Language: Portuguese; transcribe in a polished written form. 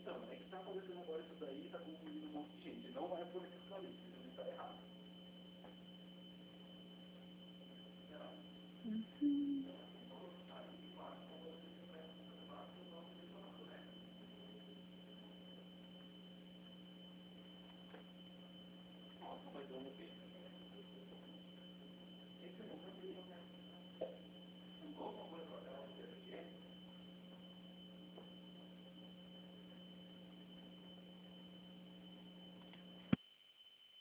Então, é que está acontecendo agora isso daí, está confundindo um monte de gente. Não vai por esses caminhos, isso está errado. Nossa, mas vamos ver. Esse é o